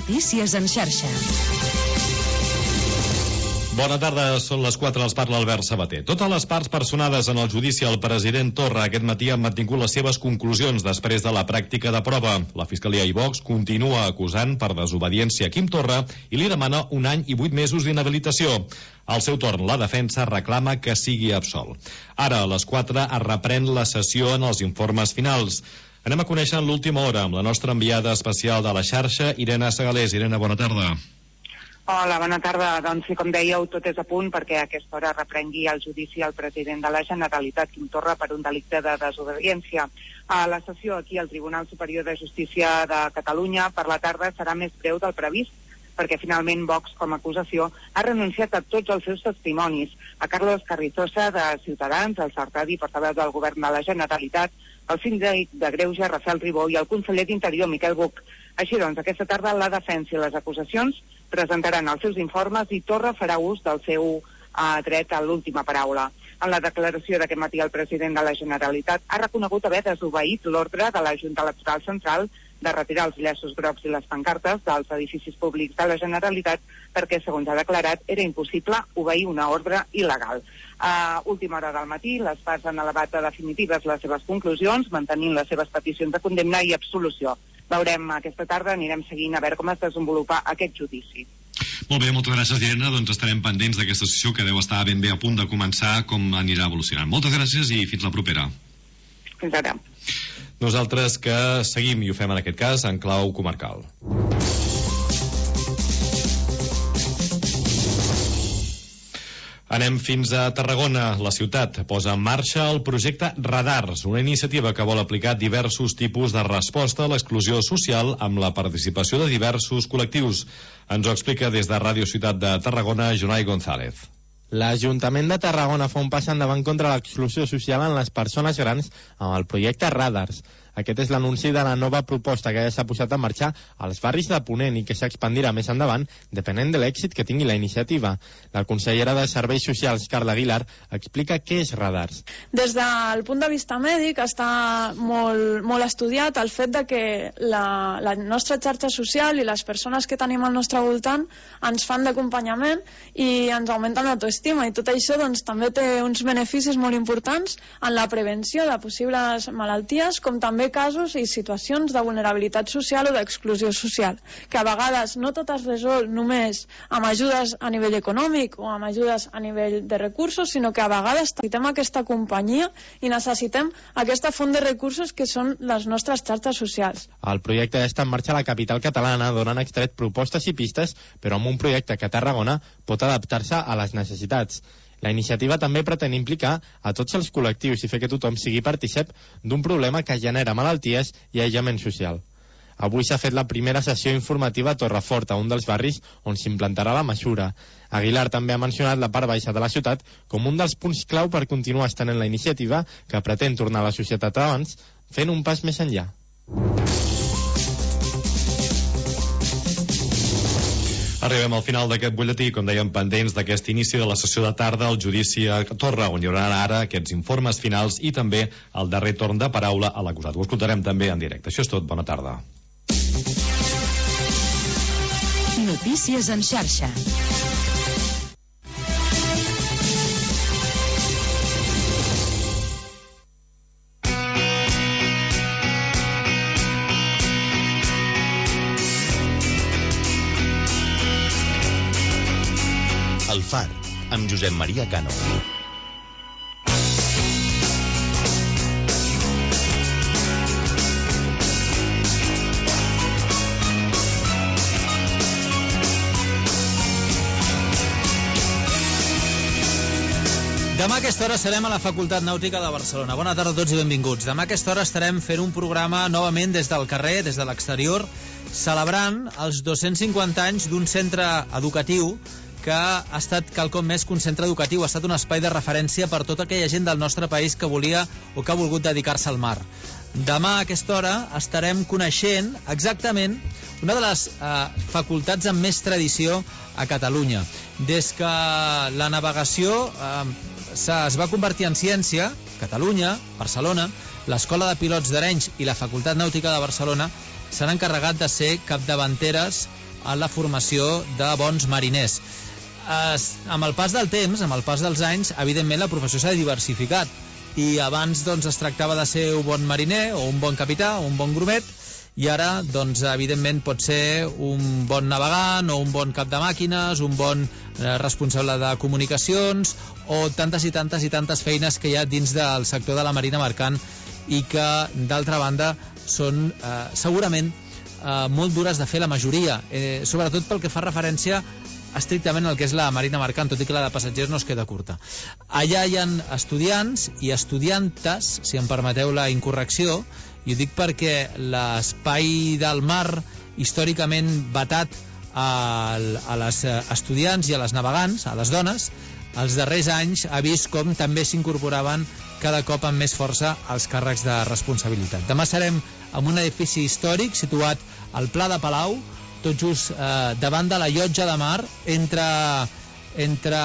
Notícies en xarxa. Bona tarda, són les 4, els parla Albert Sabater. Totes les parts personades en el judici al president Torra aquest matí han mantingut les seves conclusions després de la pràctica de prova. La Fiscalia i Vox continua acusant per desobediència a Quim Torra i li demana 1 any i 8 mesos d'inhabilitació. Al seu torn, la defensa reclama que sigui absolt. Ara, a les 4, es reprèn la sessió en els informes finals. Anem a conèixer en l'última hora amb la nostra enviada especial de la xarxa, Irene Segalés. Irene, bona tarda. Hola, bona tarda. Doncs sí, com dèieu, tot és a punt perquè a aquesta hora reprengui el judici al president de la Generalitat, Quim Torra, per un delicte de desobediència. La sessió aquí al Tribunal Superior de Justícia de Catalunya per la tarda serà més breu del previst, perquè finalment Vox, com a acusació, ha renunciat a tots els seus testimonis. A Carlos Carrizosa, de Ciutadans, el Sartadi, portaveu del govern de la Generalitat, el síndic de Greuges, Rafael Ribó, i el conseller d'Interior, Miquel Buch. Així doncs, aquesta tarda la defensa i les acusacions presentaran els seus informes i Torra farà ús del seu dret a l'última paraula. En la declaració d'aquest matí, el president de la Generalitat ha reconegut haver desobeït l'ordre de la Junta Electoral Central de retirar els llaços grocs i les pancartes dels edificis públics de la Generalitat perquè, segons ha declarat, era impossible obeir una ordre il·legal. A última hora del matí, les parts han elevat a definitives les seves conclusions, mantenint les seves peticions de condemna i absolució. Veurem aquesta tarda, anirem seguint a veure com es desenvolupa aquest judici. Molt bé, moltes gràcies, Irene. Doncs estarem pendents d'aquesta sessió que deu estar ben bé a punt de començar, com anirà evolucionant. Moltes gràcies i fins la propera. Fins ara. Nosaltres que seguim, i ho fem en aquest cas, en clau comarcal. Anem fins a Tarragona. La ciutat posa en marxa el projecte Radars, una iniciativa que vol aplicar diversos tipus de resposta a l'exclusió social amb la participació de diversos col·lectius. Ens ho explica des de Ràdio Ciutat de Tarragona, Jonai González. L'Ajuntament de Tarragona fa un pas endavant contra l'exclusió social en les persones grans amb el projecte Radars. Aquest és l'anunci de la nova proposta que ja s'ha posat en marxa als barris de Ponent i que s'expandirà més endavant depenent de l'èxit que tingui la iniciativa. La consellera de Serveis Socials, Carla Aguilar, explica què és Radars. Des del punt de vista mèdic està molt estudiat el fet de que la nostra xarxa social i les persones que tenim al nostre voltant ens fan d'acompanyament i ens augmenten l'autoestima, i tot això doncs, també té uns beneficis molt importants en la prevenció de possibles malalties, com també casos i situacions de vulnerabilitat social o d'exclusió social, que a vegades no tot es resol només amb ajudes a nivell econòmic o amb ajudes a nivell de recursos, sinó que a vegades necessitem aquesta companyia i necessitem aquesta font de recursos que són les nostres xarxes socials. El projecte ja està en marxa a la capital catalana, d'on han extret propostes i pistes, però amb un projecte que a Tarragona pot adaptar-se a les necessitats. La iniciativa també pretén implicar a tots els col·lectius i fer que tothom sigui partícip d'un problema que genera malalties i aïllament social. Avui s'ha fet la primera sessió informativa a Torrefort, a un dels barris on s'implantarà la mesura. Aguilar també ha mencionat la part baixa de la ciutat com un dels punts clau per continuar estenent la iniciativa que pretén tornar a la societat abans, fent un pas més enllà. Arribem al final d'aquest butlletí, com dèiem, pendents d'aquest inici de la sessió de tarda al judici a Torra, on hi haurà ara aquests informes finals i també el darrer torn de paraula a l'acusat. Ho escoltarem també en directe. Això és tot. Bona tarda. Notícies en xarxa. El Far, amb Josep Maria Cano. Demà a aquesta hora serem a la Facultat Nàutica de Barcelona. Bona tarda a tots i benvinguts. Demà a aquesta hora estarem fent un programa novament des del carrer, des de l'exterior, celebrant els 250 anys d'un centre educatiu que ha estat quelcom més que un centre educatiu, ha estat un espai de referència per tota aquella gent del nostre país que volia o que ha volgut dedicar-se al mar. Demà a aquesta hora estarem coneixent exactament una de les facultats amb més tradició a Catalunya. Des que la navegació es va convertir en ciència, Catalunya, Barcelona, l'Escola de Pilots d'Arenys i la Facultat Nàutica de Barcelona s'han encarregat de ser capdavanteres a la formació de bons mariners. Amb el pas del temps, amb el pas dels anys, evidentment la professió s'ha diversificat, i abans doncs, es tractava de ser un bon mariner o un bon capità o un bon grumet, i ara doncs, evidentment pot ser un bon navegant o un bon cap de màquines, un bon responsable de comunicacions, o tantes i tantes i tantes feines que hi ha dins del sector de la marina mercant, i que d'altra banda són segurament molt dures de fer la majoria, sobretot pel que fa referència estrictament al que és la marina mercant, tot i que la de passatgers no es queda curta. Allà hi ha estudiants i estudiantes, si em permeteu la incorrecció, i ho dic perquè l'espai del mar, històricament vetat a les estudiants i a les navegants, a les dones, els darrers anys ha vist com també s'incorporaven cada cop amb més força als càrrecs de responsabilitat. Demà serem en un edifici històric situat al Pla de Palau, tot just davant de la llotja de mar, entre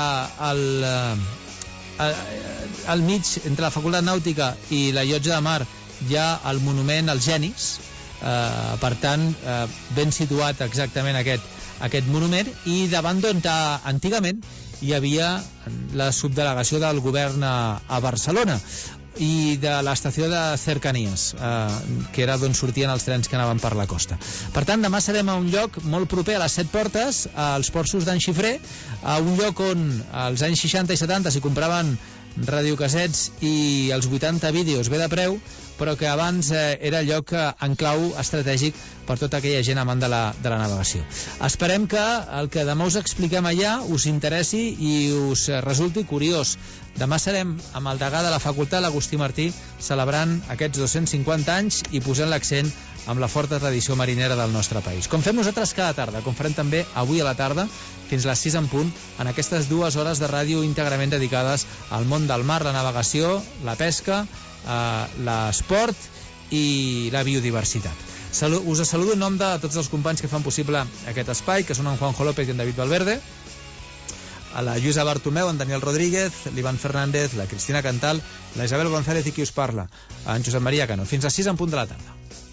al mig, entre la Facultat Nàutica i la llotja de mar, hi ha el monument als genis, per tant, ben situat exactament aquest monument, i davant d'on antigament hi havia la subdelegació del govern a Barcelona, i de l'estació de cercanies, que era d'on sortien els trens que anaven per la costa. Per tant, demà serem a un lloc molt proper a les 7 Portes, als porxos d'en Xifré, a un lloc on als anys 60 i 70 s'hi compraven radiocasets i els 80 vídeos bé de preu, però que abans era lloc en clau estratègic per tota aquella gent amant de la navegació. Esperem que el que demà us expliquem allà us interessi i us resulti curiós. Demà serem amb el degà de la facultat, l'Agustí Martí, celebrant aquests 250 anys i posant l'accent amb la forta tradició marinera del nostre país. Com fem nosaltres cada tarda, com farem també avui a la tarda, fins a les 6 en punt, en aquestes 2 hores de ràdio íntegrament dedicades al món del mar, la navegació, la pesca, l'esport i la biodiversitat. Us saludo en nom de tots els companys que fan possible aquest espai, que són en Juanjo López i en David Valverde, a la Lluïsa Bartomeu, en Daniel Rodríguez, l'Ivan Fernández, la Cristina Cantal, la Isabel González i qui us parla, en Josep Maria Cano. Fins a 6 en punt de la tarda.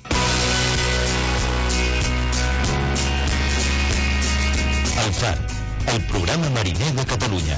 El Far, el programa mariner de Catalunya.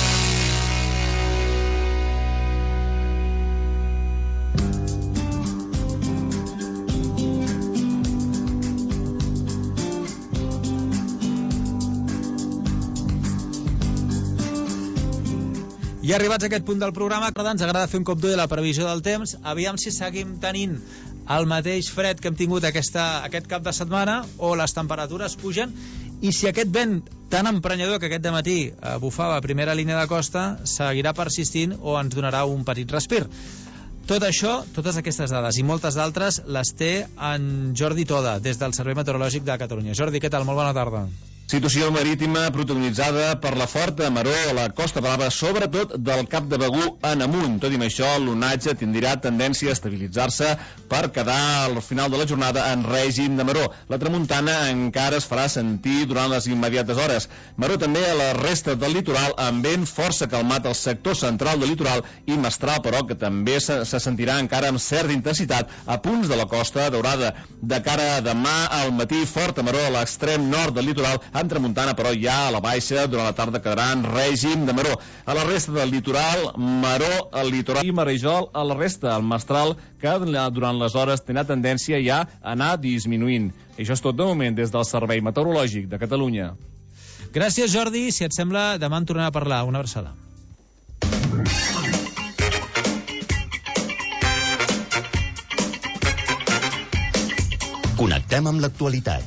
I arribats a aquest punt del programa, ens agrada fer un cop d'ull a la previsió del temps. Aviam si seguim tenint el mateix fred que hem tingut aquest cap de setmana, o les temperatures pugen, i si aquest vent tan emprenyador que aquest dematí bufava a primera línia de costa seguirà persistint o ens donarà un petit respir. Tot això, totes aquestes dades i moltes d'altres les té en Jordi Toda, des del Servei Meteorològic de Catalunya. Jordi, què tal? Molt bona tarda. Situació marítima protagonitzada per la forta maró a la Costa Brava, sobretot del Cap de Begur en amunt. Tot i això, l'onatge tindrà tendència a estabilitzar-se per quedar al final de la jornada en règim de maró. La tramuntana encara es farà sentir durant les immediates hores. Maró també a la resta del litoral, amb vent força calmat al sector central del litoral i mestral, però que també se sentirà encara amb certa intensitat a punts de la Costa Daurada. De cara a demà al matí, forta maró a l'extrem nord del litoral, en tramuntana, però ja a la baixa durant la tarda quedarà en règim de maró. A la resta del litoral, maró al litoral i marejol a la resta. El mestral, que durant les hores tindrà tendència ja a anar disminuint. Això és tot de moment des del Servei Meteorològic de Catalunya. Gràcies, Jordi. Si et sembla, demà en tornem a parlar. Una abraçada. Connectem amb l'actualitat.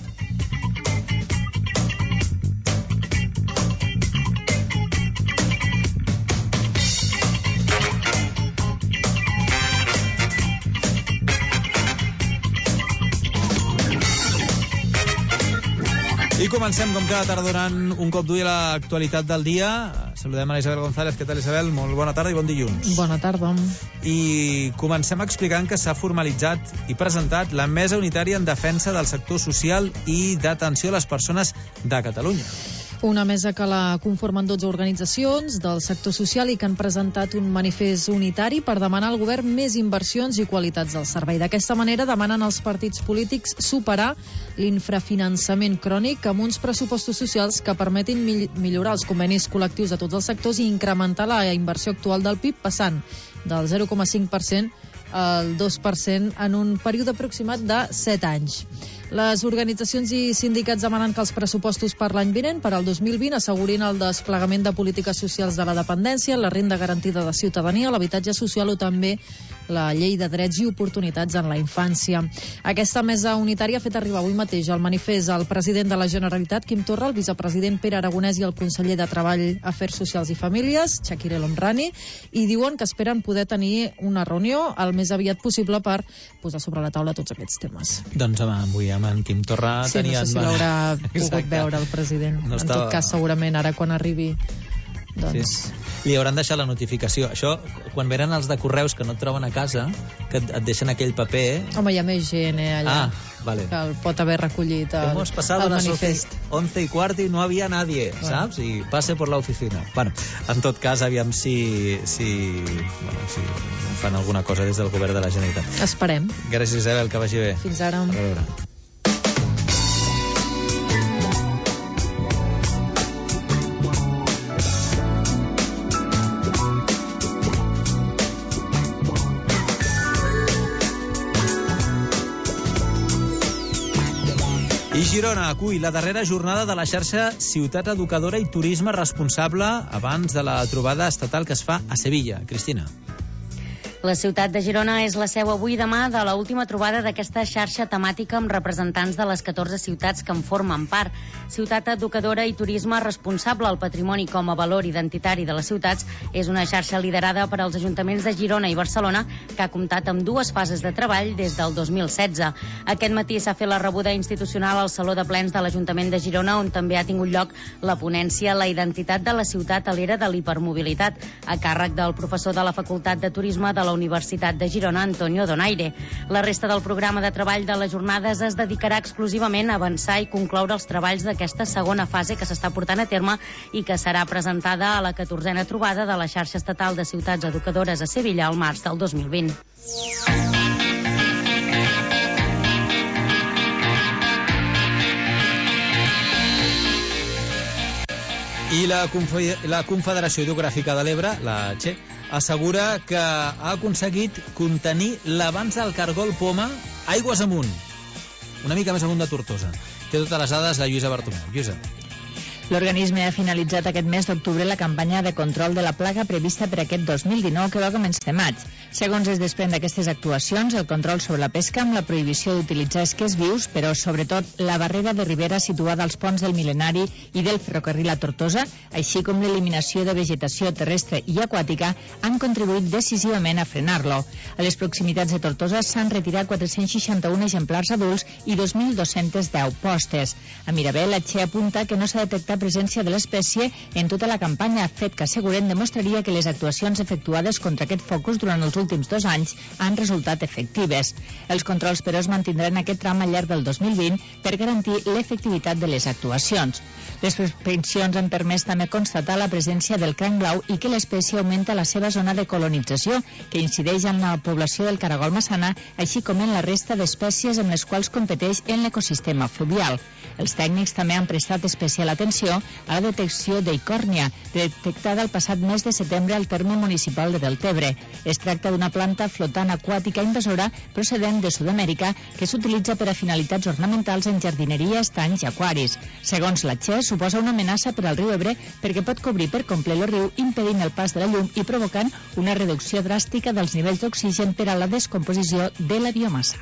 I comencem, com cada tarda, donant un cop d'ull a l'actualitat del dia. Saludem a la Isabel González. Què tal, Isabel? Molt bona tarda i bon dilluns. Bona tarda. I comencem explicant que s'ha formalitzat i presentat la Mesa Unitària en Defensa del Sector Social i d'Atenció a les Persones de Catalunya. Una mesa que la conformen 12 organitzacions del sector social i que han presentat un manifest unitari per demanar al govern més inversions i qualitats del servei. D'aquesta manera demanen als partits polítics superar l'infrafinançament crònic amb uns pressupostos socials que permetin millorar els convenis col·lectius de tots els sectors i incrementar la inversió actual del PIB passant del 0,5% al 2% en un període aproximat de 7 anys. Les organitzacions i sindicats demanen que els pressupostos per l'any vinent, per al 2020, assegurin el desplegament de polítiques socials de la dependència, la renda garantida de ciutadania, l'habitatge social o també la llei de drets i oportunitats en la infància. Aquesta mesa unitària ha fet arribar avui mateix el manifest al president de la Generalitat, Quim Torra, el vicepresident Pere Aragonès i el conseller de Treball, Afers Socials i Famílies, Chakir El Homrani, i diuen que esperen poder tenir una reunió el més aviat possible per posar sobre la taula tots aquests temes. Doncs avui amb en Quim Torra sí, no sé si l'haurà pogut veure el president. No en tot cas, segurament, ara quan arribi doncs... Sí. Li hauran deixat la notificació. Això, quan venen els de Correus que no et troben a casa, que et deixen aquell paper... Home, hi ha més gent allà vale. Que el pot haver recollit el manifest. 11:15 y no había nadie, saps? I passe por la oficina. Bueno, en tot cas, aviam si fan alguna cosa des del govern de la Generalitat. Esperem. Gràcies, Isabel, que vagi bé. Fins ara. A veure. I Girona acull la darrera jornada de la xarxa Ciutat Educadora i Turisme Responsable abans de la trobada estatal que es fa a Sevilla. Cristina. La ciutat de Girona és la seu avui i demà de l'última trobada d'aquesta xarxa temàtica amb representants de les 14 ciutats que en formen part. Ciutat Educadora i Turisme Responsable, el patrimoni com a valor identitari de les ciutats, és una xarxa liderada per als ajuntaments de Girona i Barcelona que ha comptat amb 2 fases de treball des del 2016. Aquest matí s'ha fet la rebuda institucional al Saló de Plens de l'Ajuntament de Girona, on també ha tingut lloc la ponència La identitat de la ciutat a l'era de l'hipermobilitat, a càrrec del professor de la Facultat de Turisme de la Universitat de Girona, Antonio Donaire. La resta del programa de treball de les jornades es dedicarà exclusivament a avançar i concloure els treballs d'aquesta segona fase que s'està portant a terme i que serà presentada a la 14a trobada de la xarxa estatal de ciutats educadores a Sevilla al març del 2020. I la Confederació Hidrogràfica de l'Ebre, la CHE, assegura que ha aconseguit contenir l'avanç del cargol poma aigües amunt, una mica més amunt de Tortosa. Té totes les dades de Lluïsa Bartomeu. Lluïsa. L'organisme ha finalitzat aquest mes d'octubre la campanya de control de la plaga prevista per aquest 2019 que va començar a maig. Segons es desprèn d'aquestes actuacions, el control sobre la pesca amb la prohibició d'utilitzar esquers vius, però sobretot la barrera de ribera situada als ponts del Mil·lenari i del ferrocarril a Tortosa, així com l'eliminació de vegetació terrestre i aquàtica, han contribuït decisivament a frenar-lo. A les proximitats de Tortosa s'han retirat 461 exemplars adults i 2.210 postes. A Mirabel, la CHE apunta que no s'ha detectat presència de l'espècie en tota la campanya, fet que asseguren demostraria que les actuacions efectuades contra aquest focus durant els últims 2 anys han resultat efectives. Els controls, però, es mantindran aquest tram al llarg del 2020 per garantir l'efectivitat de les actuacions. Les prospeccions han permès també constatar la presència del cranc blau i que l'espècie augmenta la seva zona de colonització, que incideix en la població del caragol massana, així com en la resta d'espècies amb les quals competeix en l'ecosistema fluvial. Els tècnics també han prestat especial atenció a la detecció d'Icòrnia, detectada el passat mes de setembre al terme municipal de Deltebre. Es tracta d'una planta flotant aquàtica invasora procedent de Sud-amèrica que s'utilitza per a finalitats ornamentals en jardineria, estanys i aquaris. Segons la CHE, suposa una amenaça per al riu Ebre perquè pot cobrir per complet el riu, impedint el pas de la llum i provocant una reducció dràstica dels nivells d'oxigen per a la descomposició de la biomassa.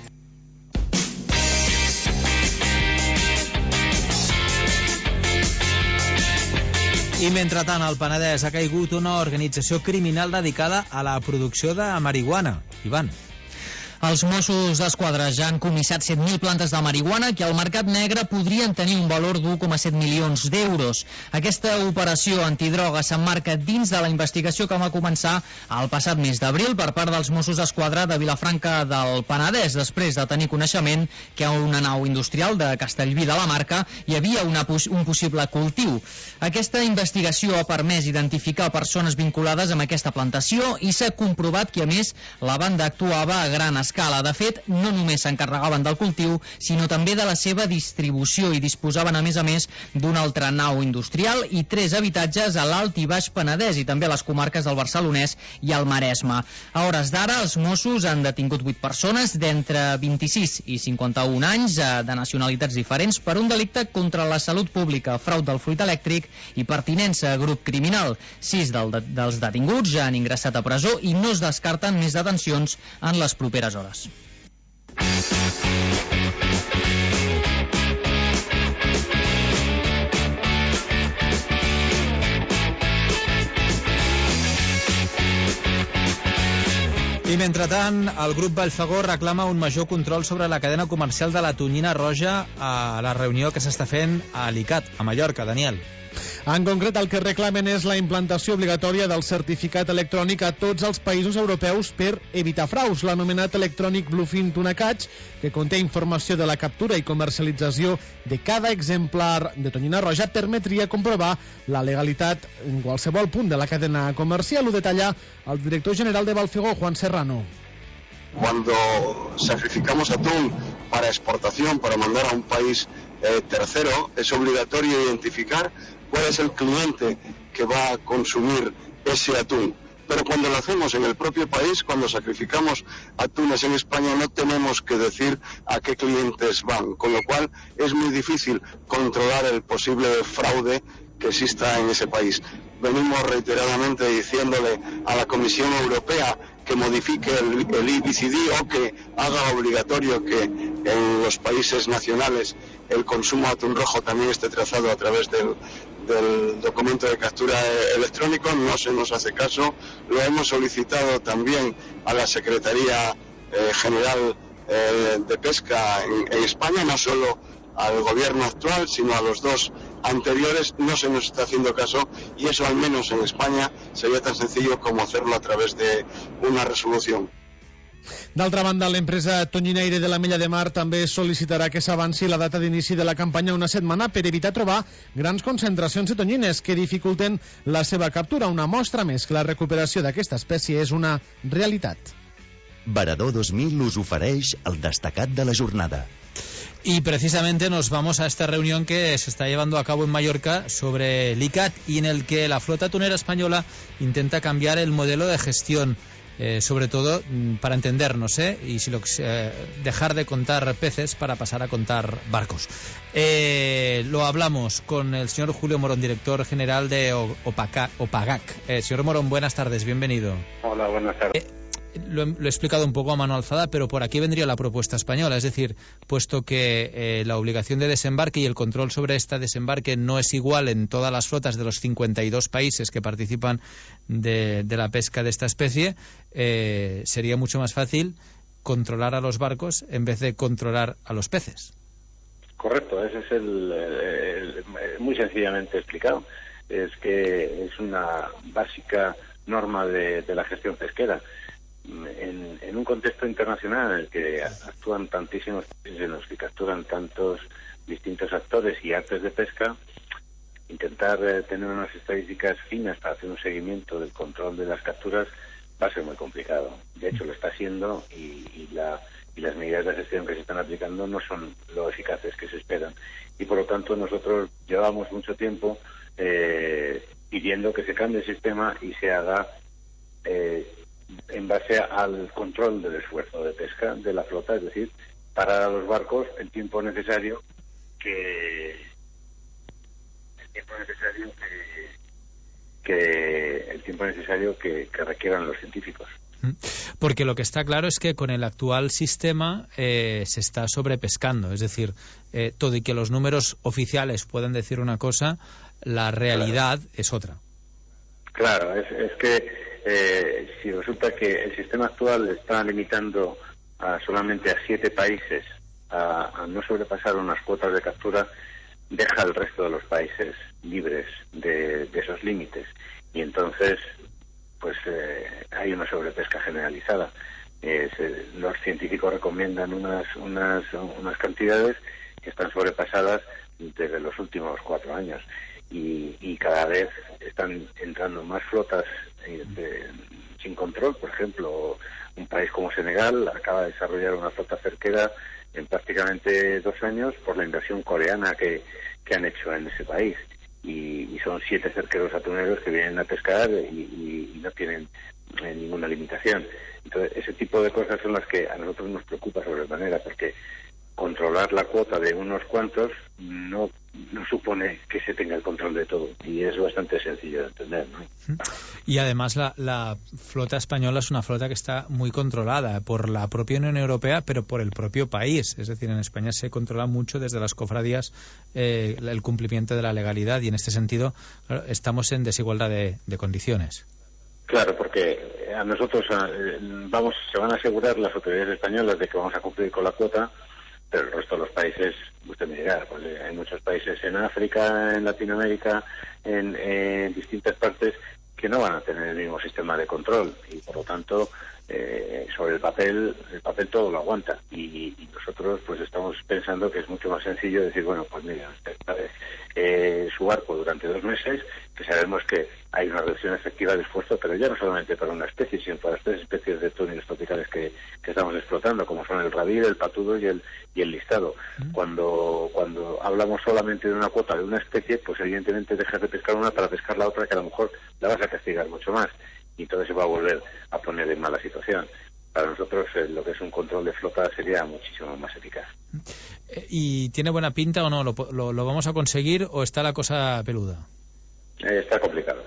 I mentrestant, al Penedès ha caigut una organització criminal dedicada a la producció de marihuana. Ivan. Els Mossos d'Esquadra ja han comissat 7.000 plantes de marihuana que al mercat negre podrien tenir un valor d'1,7 milions d'euros. Aquesta operació antidroga s'emmarca dins de la investigació que va començar el passat mes d'abril per part dels Mossos d'Esquadra de Vilafranca del Penedès, després de tenir coneixement que a una nau industrial de Castellví de la Marca hi havia un possible cultiu. Aquesta investigació ha permès identificar persones vinculades amb aquesta plantació i s'ha comprovat que, a més, la banda actuava a gran escala. De fet, no només s'encarregaven del cultiu, sinó també de la seva distribució i disposaven, a més, d'una altra nau industrial i 3 habitatges a l'Alt i Baix Penedès i també a les comarques del Barcelonès i el Maresme. A hores d'ara, els Mossos han detingut 8 persones d'entre 26 i 51 anys de nacionalitats diferents per un delicte contra la salut pública, frau del fluid elèctric i pertinença a grup criminal. 6 dels detinguts ja han ingressat a presó i no es descarten més detencions en les properes hores. I mentrestant, el grup Vallfagó reclama un major control sobre la cadena comercial de la tonyina roja a la reunió que s'està fent a l'ICAT, a Mallorca. Daniel. En concret, el que reclamen és la implantació obligatòria del certificat electrònic a tots els països europeus per evitar fraus. L'anomenat electrònic Bluefin Tuna Catch, que conté informació de la captura i comercialització de cada exemplar de tonyina roja, permetria comprovar la legalitat en qualsevol punt de la cadena comercial. Ho detalla el director general de Vallfagó, Juan Serrano. Cuando sacrificamos atún para exportación, para mandar a un país tercero, es obligatorio identificar cuál es el cliente que va a consumir ese atún. Pero cuando lo hacemos en el propio país, cuando sacrificamos atunes en España, no tenemos que decir a qué clientes van, con lo cual es muy difícil controlar el posible fraude que exista en ese país. Venimos reiteradamente diciéndole a la Comisión Europea que modifique el IBCD o que haga obligatorio que en los países nacionales el consumo de atún rojo también esté trazado a través del documento de captura electrónico. No se nos hace caso. Lo hemos solicitado también a la Secretaría General de Pesca en España, no solo al gobierno actual, sino a los 2 anteriores. No se nos está haciendo caso y eso, al menos en España, sería tan sencillo como hacerlo a través de una resolución. D'altra banda, l'empresa tonyinaire de la Mella de Mar també sol·licitarà que s'avanci la data d'inici de la campanya una setmana per evitar trobar grans concentracions de tonyines que dificulten la seva captura. Una mostra més que la recuperació d'aquesta espècie és una realitat. Varador 2000 us ofereix el destacat de la jornada. Y precisamente nos vamos a esta reunión que se está llevando a cabo en Mallorca sobre el ICAT y en el que la flota tunera española intenta cambiar el modelo de gestión, sobre todo para entendernos, y si dejar de contar peces para pasar a contar barcos. Lo hablamos con el señor Julio Morón, director general de OPAGAC. Señor Morón, buenas tardes, bienvenido. Hola, buenas tardes. Lo he explicado un poco a mano alzada, pero por aquí vendría la propuesta española, es decir, puesto que la obligación de desembarque y el control sobre este desembarque no es igual en todas las flotas de los 52 países que participan de la pesca de esta especie, sería mucho más fácil controlar a los barcos en vez de controlar a los peces. Correcto, ese es muy sencillamente explicado. Es que es una básica norma de la gestión pesquera. En un contexto internacional en el que actúan tantísimos países, en los que capturan tantos distintos actores y artes de pesca, intentar tener unas estadísticas finas para hacer un seguimiento del control de las capturas va a ser muy complicado. De hecho, lo está siendo y las medidas de gestión que se están aplicando no son lo eficaces que se esperan. Y por lo tanto, nosotros llevamos mucho tiempo pidiendo que se cambie el sistema y se haga en base al control del esfuerzo de pesca de la flota, es decir, parar a los barcos el tiempo necesario que requieran los científicos. Porque lo que está claro es que con el actual sistema se está sobrepescando, es decir, todo y que los números oficiales puedan decir una cosa, la realidad es otra. Claro, es que si resulta que el sistema actual está limitando solamente a 7 países a no sobrepasar unas cuotas de captura, deja al resto de los países libres de esos límites. Y entonces, pues hay una sobrepesca generalizada. Los científicos recomiendan unas cantidades que están sobrepasadas desde los últimos 4 años. Y cada vez están entrando más flotas sin control. Por ejemplo, un país como Senegal acaba de desarrollar una flota cerquera en prácticamente 2 años por la inversión coreana que han hecho en ese país. Y son 7 cerqueros atuneros que vienen a pescar y no tienen ninguna limitación. Entonces, ese tipo de cosas son las que a nosotros nos preocupa sobremanera, porque controlar la cuota de unos cuantos no supone que se tenga el control de todo, y es bastante sencillo de entender, ¿no? Y además la flota española es una flota que está muy controlada por la propia Unión Europea, pero por el propio país. Es decir, en España se controla mucho desde las cofradías el cumplimiento de la legalidad, y en este sentido, claro, estamos en desigualdad de condiciones. Claro, porque a nosotros se van a asegurar las autoridades españolas de que vamos a cumplir con la cuota, pero el resto de los países, usted me dirá, pues hay muchos países en África, en Latinoamérica, en distintas partes, que no van a tener el mismo sistema de control, y por lo tanto sobre el papel todo lo aguanta, y nosotros pues estamos pensando que es mucho más sencillo decir, bueno, pues mira, su barco durante 2 meses, que sabemos que hay una reducción efectiva de esfuerzo, pero ya no solamente para una especie, sino para las 3 especies de túnidos tropicales que estamos explotando, como son el rabí, el patudo y el listado. Cuando hablamos solamente de una cuota de una especie, pues evidentemente dejas de pescar una para pescar la otra, que a lo mejor la vas a castigar mucho más, y entonces se va a volver a poner en mala situación. Para nosotros lo que es un control de flota sería muchísimo más eficaz. ¿Y tiene buena pinta o no? ¿Lo vamos a conseguir o está la cosa peluda? Está complicado.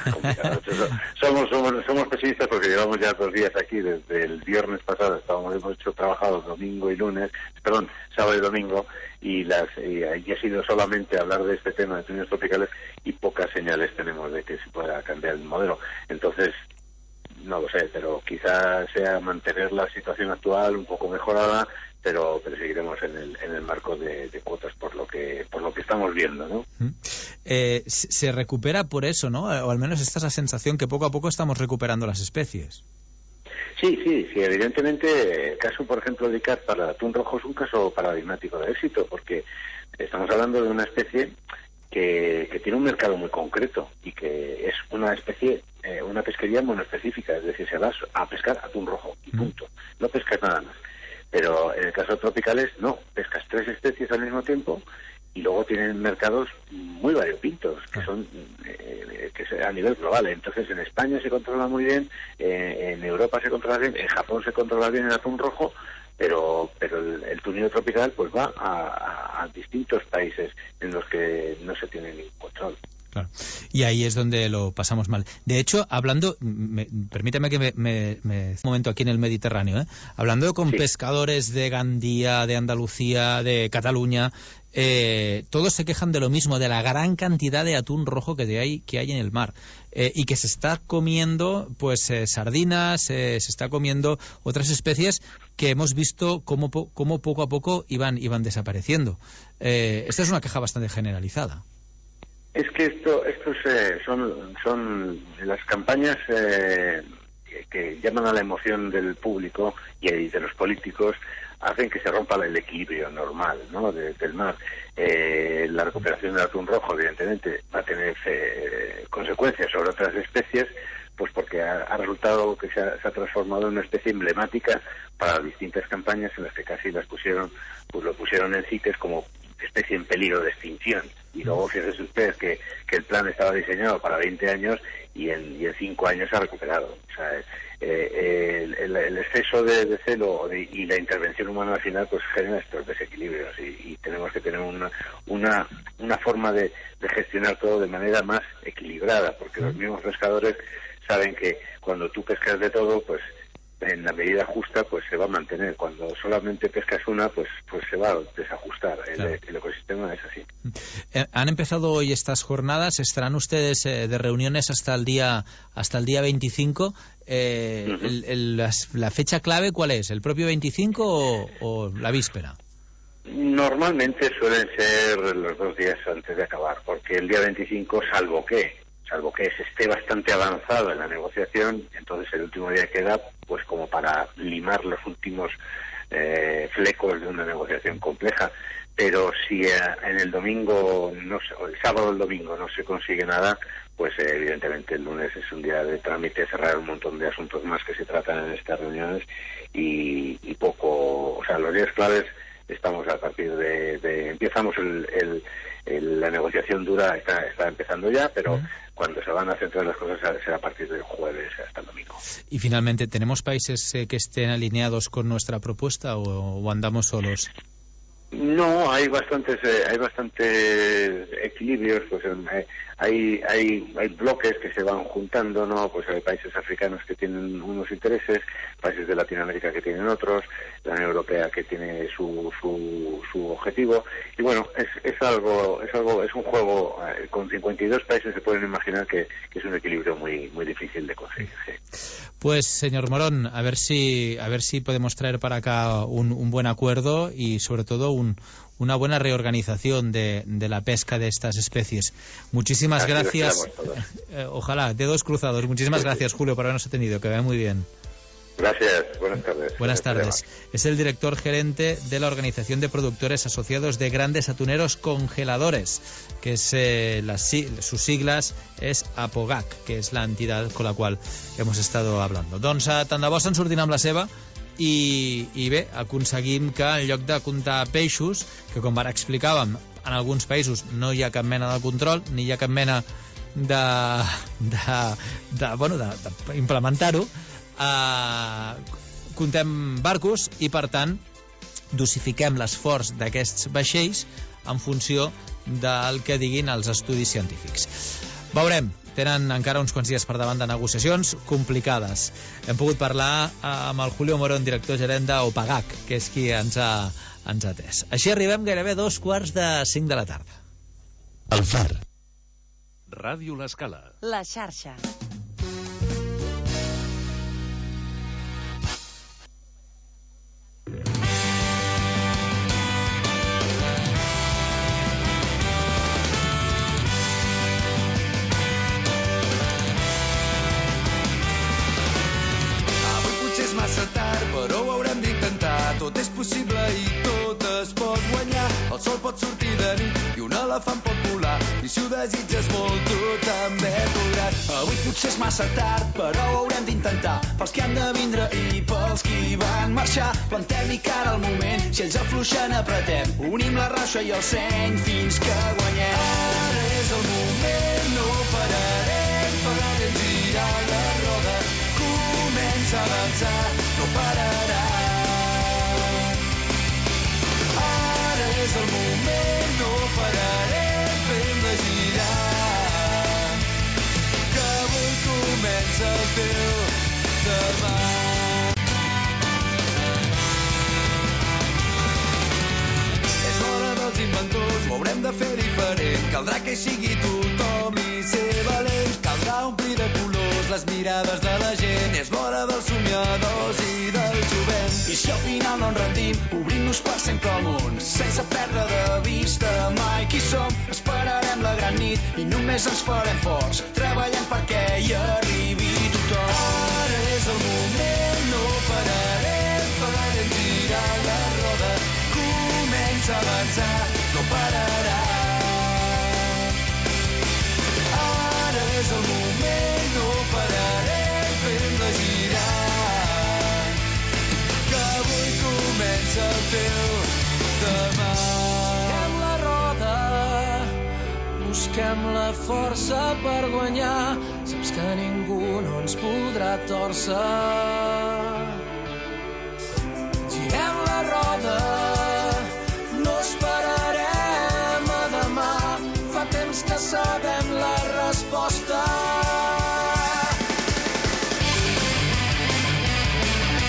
Somos pesimistas porque llevamos ya 2 días aquí, desde el viernes pasado hemos hecho trabajados sábado y domingo, y ha sido solamente hablar de este tema de túnidos tropicales, y pocas señales tenemos de que se pueda cambiar el modelo. Entonces, no lo sé, pero quizás sea mantener la situación actual un poco mejorada, pero seguiremos en el marco de cuotas por lo que estamos viendo, ¿no? Se recupera por eso, ¿no? O al menos esta es la sensación, que poco a poco estamos recuperando las especies. Sí, evidentemente el caso, por ejemplo, de ICAT para el atún rojo es un caso paradigmático de éxito, porque estamos hablando de una especie que tiene un mercado muy concreto, y que es una especie, una pesquería monoespecífica, es decir, se va a pescar atún rojo y punto, no pescas nada más. Pero en el caso de tropicales, no, pescas 3 especies al mismo tiempo, y luego tienen mercados muy variopintos, que son a nivel global. Entonces, en España se controla muy bien, en Europa se controla bien, en Japón se controla bien el atún rojo, pero el túnido tropical pues va a distintos países en los que no se tiene ningún control. Claro. Y ahí es donde lo pasamos mal. De hecho, hablando, permítame que me un momento aquí en el Mediterráneo, hablando con pescadores de Gandía, de Andalucía, de Cataluña, todos se quejan de lo mismo, de la gran cantidad de atún rojo que hay en el mar, y que se está comiendo pues sardinas, se está comiendo otras especies que hemos visto cómo poco a poco iban desapareciendo. Esta es una queja bastante generalizada. Es que estos son las campañas que llaman a la emoción del público y de los políticos, hacen que se rompa el equilibrio normal, ¿no?, del mar. La recuperación del atún rojo, evidentemente, va a tener consecuencias sobre otras especies, pues porque ha resultado que se ha transformado en una especie emblemática para distintas campañas en las que casi lo pusieron en CITES como especie en peligro de extinción. Y luego fíjese usted que el plan estaba diseñado para 20 años y en 5 años se ha recuperado. O sea, el exceso de celo y la intervención humana al final pues genera estos desequilibrios, y tenemos que tener una forma de gestionar todo de manera más equilibrada, porque los mismos pescadores saben que cuando tú pescas de todo, pues en la medida justa pues se va a mantener. Cuando solamente pescas una, pues se va a desajustar. El ecosistema es así. Han empezado hoy estas jornadas, estarán ustedes de reuniones hasta el día 25. ¿La fecha clave cuál es? ¿El propio 25 o la víspera? Normalmente suelen ser los 2 días antes de acabar, porque el día 25, salvo que se esté bastante avanzado en la negociación, entonces el último día queda pues como para limar los últimos flecos de una negociación compleja. Pero si en el domingo, o el sábado o el domingo no se consigue nada, pues evidentemente el lunes es un día de trámite, cerrar un montón de asuntos más que se tratan en estas reuniones y poco, o sea, los días claves estamos a partir de empezamos la negociación dura, está empezando ya, pero cuando se van a centrar las cosas será a partir del jueves hasta el domingo. Y finalmente, ¿tenemos países que estén alineados con nuestra propuesta o andamos solos? No, hay bastantes equilibrios, pues hay bloques que se van juntando, ¿no? Pues hay países africanos que tienen unos intereses, países de Latinoamérica que tienen otros, la Unión Europea que tiene su objetivo, y bueno, es un juego con 52 países. Se pueden imaginar que es un equilibrio muy muy difícil de conseguir. Sí. Pues señor Morón, a ver si podemos traer para acá un buen acuerdo y sobre todo una buena reorganización de la pesca de estas especies. Muchísimas gracias. Ojalá, dedos cruzados. Muchísimas gracias, Julio, por habernos atendido. Que vaya muy bien. Gracias, buenas tardes. Buenas tardes. Es el director gerente de la Organización de Productores Asociados de Grandes Atuneros Congeladores, que es sus siglas es APOGAC, que és l'entitat con la qual hemos estado hablando. Doncs tant de bo se'n sortim amb la seva i bé, aconseguim que en lloc de comptar peixos, que com ara explicàvem, en alguns països no hi ha cap mena de control, ni hi ha cap mena d'implementar-ho, comptem barcos i per tant dosifiquem l'esforç d'aquests vaixells en funció del que diguin els estudis científics. Veurem, tenen encara uns quants dies per davant de negociacions complicades. Hem pogut parlar amb el Julio Morón, director gerent d'OPAGAC, que és qui ens ha atès. Així arribem gairebé 2:45 de la tarda. El Far. Ràdio L'Escala. La xarxa. Però ho haurem d'intentar. Tot és possible i tot es pot guanyar. El sol pot sortir de nit i un elefant pot volar, i si ho desitges molt tu també podràs. Avui potser és massa tard, però ho haurem d'intentar. Pels que han de vindre i pels qui van marxar, plantem-hi cara al moment. Si ells afluixen apretem, unim la raixa i el seny fins que guanyem. Ara és el moment, no pararem, farem girar la roda. Comença a avançar, no pararà. Ara és el moment, no pararem, fem-la girar. Que avui comença el teu demà. És l'hora dels inventors, ho haurem de fer diferent. Caldrà que hi sigui tothom i ser valents. Caldrà omplir de colors les mirades de la gent. És l'hora dels somiadors i del jovent. I si al final no ens rendim, obrim-nos per sempre al món, sense perdre de vista mai qui som. Esperarem la gran nit i només ens farem forts, treballant perquè hi arribi tothom. Ara és el moment, no pararem, farem girar la roda. Comença a avançar, no pararà. Ara és el moment, no pararem, fem-la girar. Que avui comença el teu demà. Girem la roda, busquem la força per guanyar. Saps que ningú no ens podrà tòrcer. Girem la roda, no esperarem a demà. Fa temps que sabem la resposta.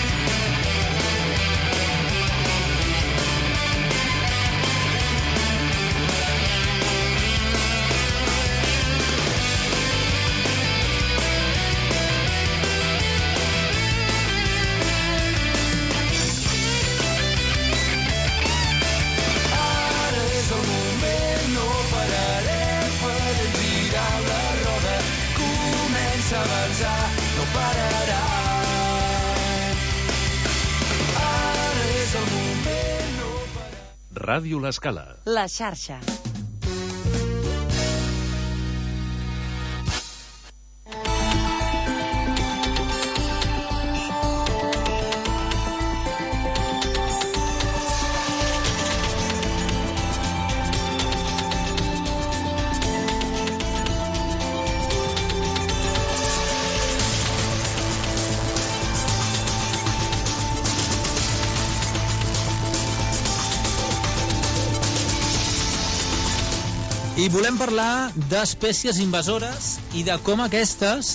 Ràdio L'Escala. La xarxa. I volem parlar d'espècies invasores i de com aquestes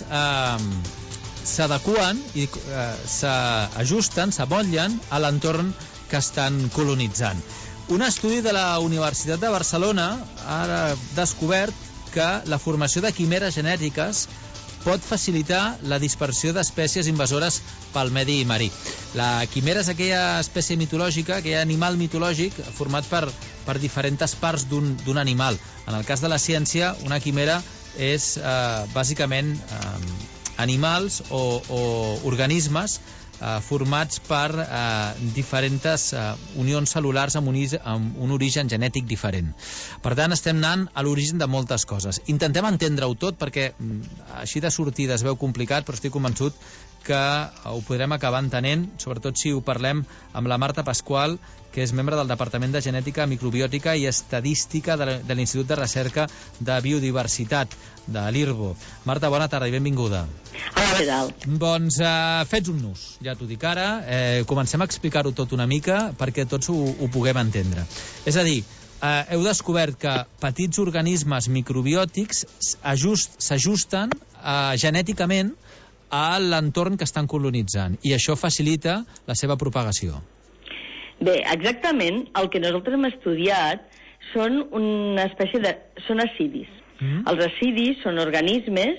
s'adequen i s'ajusten, s'amotllen a l'entorn que estan colonitzant. Un estudi de la Universitat de Barcelona ha descobert que la formació de quimeres genètiques pot facilitar la dispersió d'espècies invasores pel medi marí. La quimera és aquella espècie mitològica, aquell animal mitològic format per diferents parts d'un animal. En el cas de la ciència, una quimera és bàsicament animals o organismes formats per diferents unions cel·lulars amb un origen genètic diferent. Per tant, estem anant a l'origen de moltes coses. Intentem entendre-ho tot perquè així de sortida es veu complicat, però estic convençut que ho podrem acabar entenent, sobretot si ho parlem amb la Marta Pasqual, que és membre del Departament de Genètica, Microbiòtica i Estadística de l'Institut de Recerca de Biodiversitat de l'IRBO. Marta, bona tarda i benvinguda. Hola, què tal? Doncs fets un nus, ja t'ho dic ara. Comencem a explicar-ho tot una mica perquè tots ho puguem entendre. És a dir, heu descobert que petits organismes microbiòtics s'ajusten genèticament a l'entorn que estan colonitzant i això facilita la seva propagació. Bé, exactament el que nosaltres hem estudiat són una espècie de... són acidis. Els acidis són organismes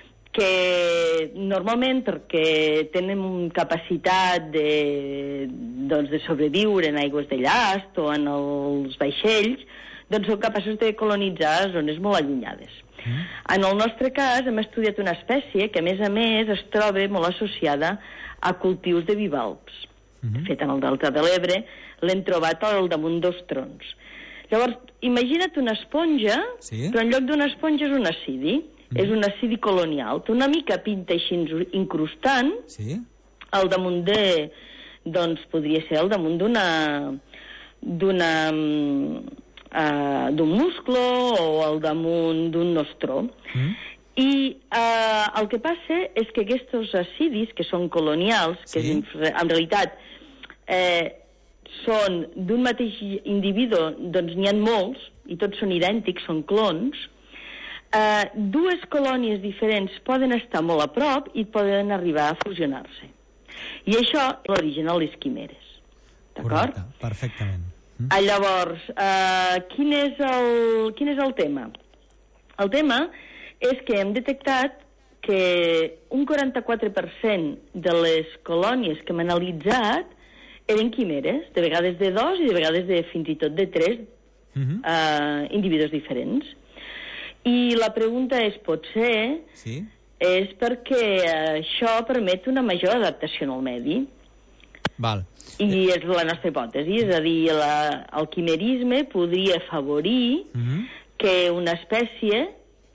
que normalment, perquè tenen capacitat de sobreviure en aigües de llast o en els vaixells, doncs són capaços de colonitzar zones molt allunyades. En el nostre cas hem estudiat una espècie que a més es troba molt associada a cultius de bivalves. De fet, en el delta de l'Ebre l'hem trobat al damunt dels trons. Llavors, imagina't una esponja, però en lloc d'una esponja és un acidi. És un acidi colonial. Té una mica pinta així incrustant al damunt de... doncs podria ser al damunt d'un musclo o al damunt d'un nostró. I el que passa és que aquests acidis, que són colonials, que en realitat són d'un mateix individu, doncs n'hi ha molts, i tots són idèntics, són clons, dues colònies diferents poden estar molt a prop i poden arribar a fusionar-se. I això és l'origen de les quimeres. D'acord? Perfectament. Llavors, quin és el tema? El tema és que hem detectat que un 44% de les colònies que hem analitzat eren quimeres, de vegades de 2 i de vegades fins i tot de 3 individus diferents. I la pregunta és, potser, és perquè això permet una major adaptació al medi. I és la nostra hipòtesi, és a dir, el quimerisme podria afavorir que una espècie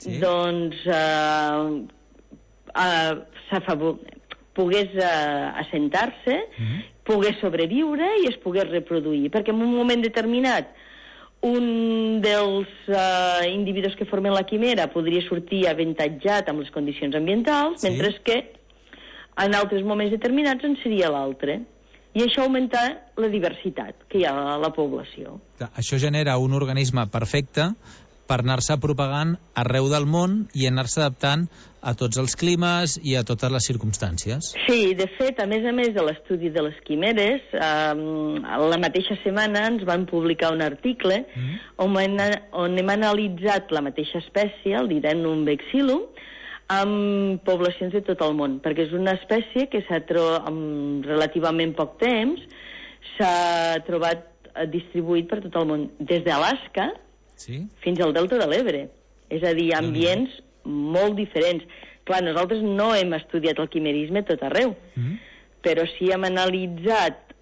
pogués assentar-se, pogués sobreviure i es pogués reproduir, perquè en un moment determinat un dels individus que formen la quimera podria sortir avantatjat amb les condicions ambientals, mentre que en altres moments determinats en seria l'altre. I això augmenta la diversitat que hi ha a la població. Això genera un organisme perfecte per anar-se propagant arreu del món i anar-se adaptant a tots els climes i a totes les circumstàncies. Sí, de fet, a més de l'estudi de les quimeres, la mateixa setmana ens van publicar un article on hem analitzat la mateixa espècie, el Didymnum vexillum, amb poblacions de tot el món, perquè és una espècie que en relativament poc temps s'ha trobat distribuït per tot el món, des d'Alaska fins al delta de l'Ebre. És a dir, ambients molt diferents. Clar, nosaltres no hem estudiat el quimerisme tot arreu, però sí hem analitzat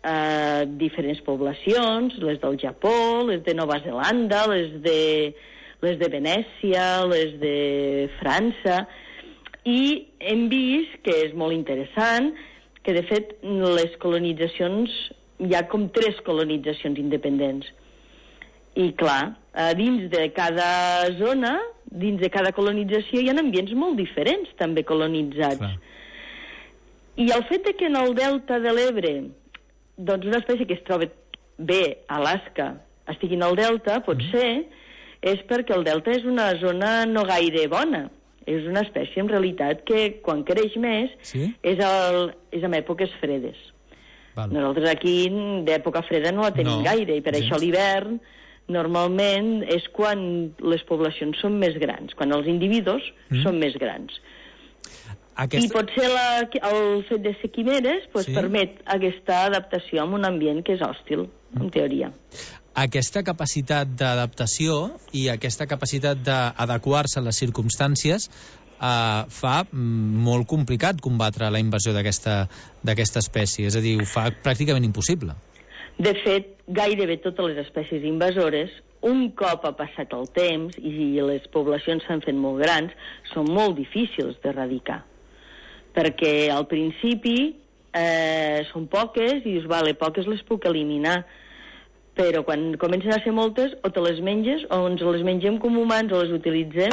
diferents poblacions, les del Japó, les de Nova Zelanda, les de Venècia, les de França, i hem vist, que és molt interessant, que de fet les colonitzacions, hi ha com 3 colonitzacions independents. I clar, dins de cada zona, dins de cada colonització, hi ha ambients molt diferents també colonitzats. Clar. I el fet que en el delta de l'Ebre, doncs una espècie que es troba bé a Alaska estigui en el delta, potser és perquè el delta és una zona no gaire bona. És una espècie, en realitat, que quan creix més és en èpoques fredes. Nosaltres aquí, d'època freda, no la tenim gaire, i per això l'hivern, normalment, és quan les poblacions són més grans, quan els individus són més grans. I potser el fet de ser quimeres permet aquesta adaptació a un ambient que és hòstil, en teoria. Aquesta capacitat d'adaptació i aquesta capacitat d'adequar-se a les circumstàncies fa molt complicat combatre la invasió d'aquesta espècie, és a dir, ho fa pràcticament impossible. De fet, gairebé totes les espècies invasores, un cop ha passat el temps i les poblacions s'han fet molt grans, són molt difícils d'erradicar. Perquè al principi són poques i dius, vale, poques les puc eliminar, però quan comencen a ser moltes, o te les menges, o ens les mengem com humans, o les utilitzem,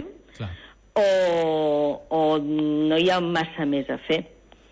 o no hi ha massa més a fer.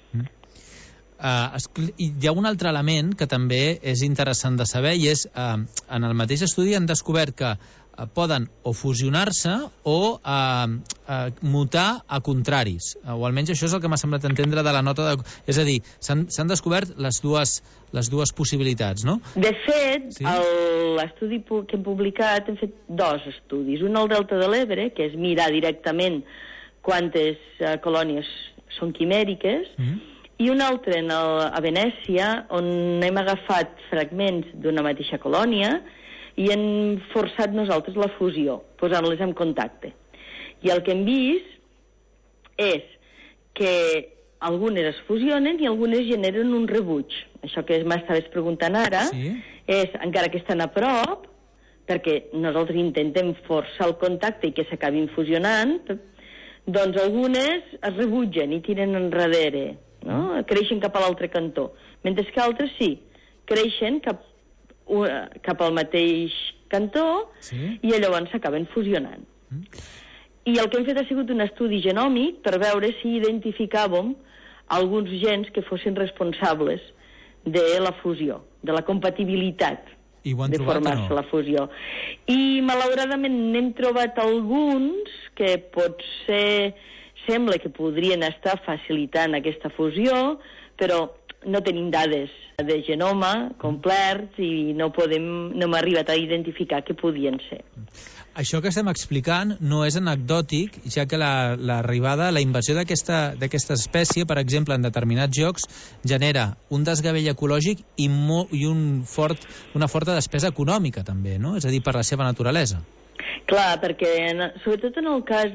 Hi ha un altre element que també és interessant de saber, i és, en el mateix estudi han descobert que poden o fusionar-se o mutar a contraris, o almenys això és el que m'ha semblat entendre de la nota és a dir, s'han descobert les dues possibilitats, no? De fet, l'estudi que hem publicat hem fet 2 estudis, un al Delta de l'Ebre, que és mirar directament quantes colònies són quimèriques, i un altre a Venècia, on hem agafat fragments d'una mateixa colònia i hem forçat nosaltres la fusió, posant-les en contacte. I el que hem vist és que algunes es fusionen i algunes generen un rebuig. Això que m'estaves preguntant ara és, encara que estan a prop, perquè nosaltres intentem forçar el contacte i que s'acabin fusionant, doncs algunes es rebutgen i tiren enrere, no? Creixen cap a l'altre cantó, mentre que altres creixen cap al mateix cantó i llavors s'acaben fusionant. I el que hem fet ha sigut un estudi genòmic per veure si identificàvem alguns gens que fossin responsables de la fusió, de la compatibilitat de formar-se la fusió. I malauradament n'hem trobat alguns que potser sembla que podrien estar facilitant aquesta fusió, però no tenim dades de genoma complets i no hem arribat a identificar què podien ser. Això que estem explicant no és anecdòtic, ja que l'arribada, la invasió d'aquesta espècie, per exemple, en determinats llocs, genera un desgavell ecològic i una forta despesa econòmica, també, no? És a dir, per la seva naturalesa. Clar, perquè sobretot en el cas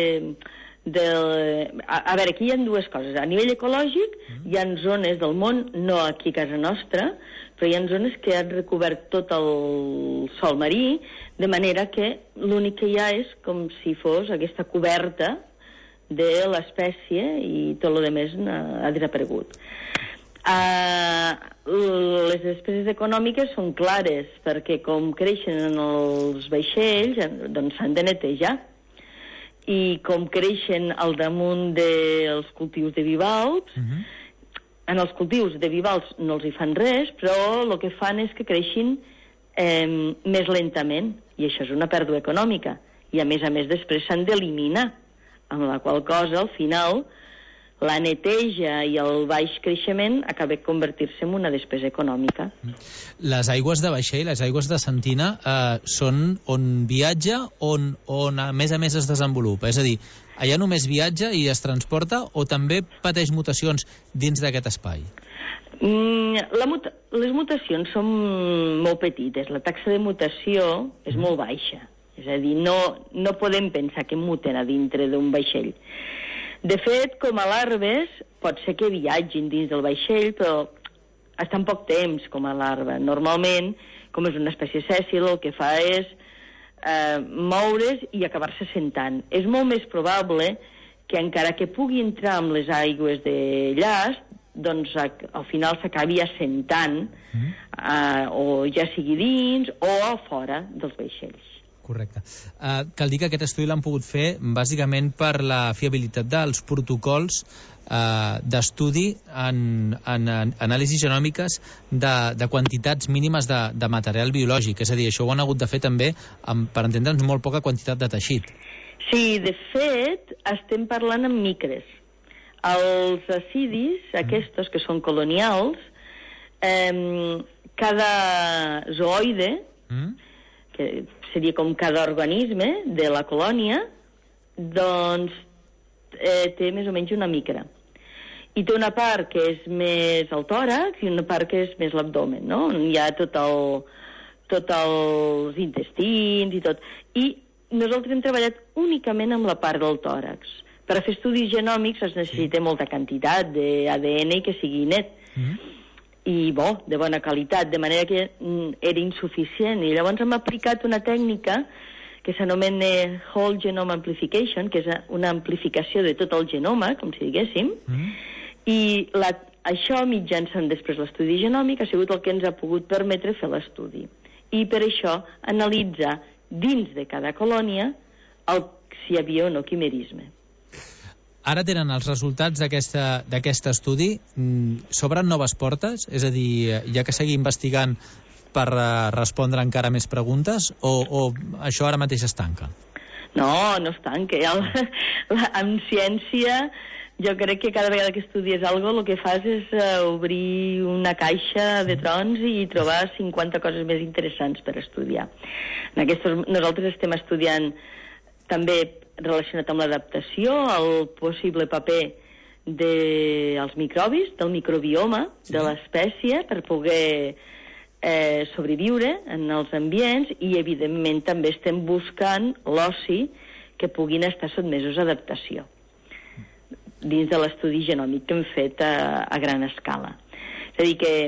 a veure, aquí hi ha 2 coses. A nivell ecològic hi ha zones del món, no aquí a casa nostra, però hi ha zones que han recobert tot el sòl marí, de manera que l'únic que hi ha és com si fos aquesta coberta de l'espècie i tot el més ha desaparegut. Les despeses econòmiques són clares, perquè com creixen en els vaixells, doncs s'han de netejar. I com creixen al damunt dels cultius de bivalves, en els cultius de bivalves no els hi fan res, però el que fan és que creixin més lentament, i això és una pèrdua econòmica. I a més després s'han d'eliminar, amb la qual cosa, al final, la neteja i el baix creixement acaba convertir-se en una despesa econòmica. Les aigües de vaixell, les aigües de sentina, són on viatja, on a més es desenvolupa. És a dir, allà només viatja i es transporta o també pateix mutacions dins d'aquest espai? Les mutacions són molt petites. La taxa de mutació és molt baixa. És a dir, no podem pensar que muten a dintre d'un vaixell. De fet, com a larves, pot ser que viatgin dins del vaixell, però està en poc temps com a larva. Normalment, com és una espècie sèssil, el que fa és moure's i acabar-se sentant. És molt més probable que encara que pugui entrar amb les aigües de llast, doncs al final s'acabi assentant, o ja sigui dins o a fora dels vaixells. Correcte. Cal dir que aquest estudi l'han pogut fer bàsicament per la fiabilitat dels protocols d'estudi en anàlisis genòmiques de quantitats mínimes de material biològic. És a dir, això ho han hagut de fer també per entendre'ns molt poca quantitat de teixit. Sí, de fet, estem parlant en micres. Els acidis, aquests que són colonials, cada zooide, que seria com cada organisme de la colònia, doncs té més o menys una micra. I té una part que és més el tòrax i una part que és més l'abdomen, no? Hi ha tots els intestins i tot. I nosaltres hem treballat únicament amb la part del tòrax. Per a fer estudis genòmics es necessita molta quantitat d'ADN i que sigui net. I de bona qualitat, de manera que era insuficient. I llavors hem aplicat una tècnica que s'anomena Whole Genome Amplification, que és una amplificació de tot el genoma, com si diguéssim, i això, mitjançant després l'estudi genòmic, ha sigut el que ens ha pogut permetre fer l'estudi. I per això analitzar dins de cada colònia si hi havia o no quimerisme. Ara tenen els resultats d'aquest estudi. S'obren noves portes? És a dir, hi ha que seguir investigant per respondre encara més preguntes o això ara mateix es tanca? No, no es tanca. En ciència, jo crec que cada vegada que estudies alguna cosa el que fas és obrir una caixa de trons i trobar 50 coses més interessants per estudiar. Nosaltres estem estudiant també relacionat amb l'adaptació, el possible paper dels microbis, del microbioma de l'espècie per poder sobreviure en els ambients i, evidentment, també estem buscant l'oci que puguin estar sotmesos a adaptació dins de l'estudi genòmic que hem fet a gran escala. És a dir que,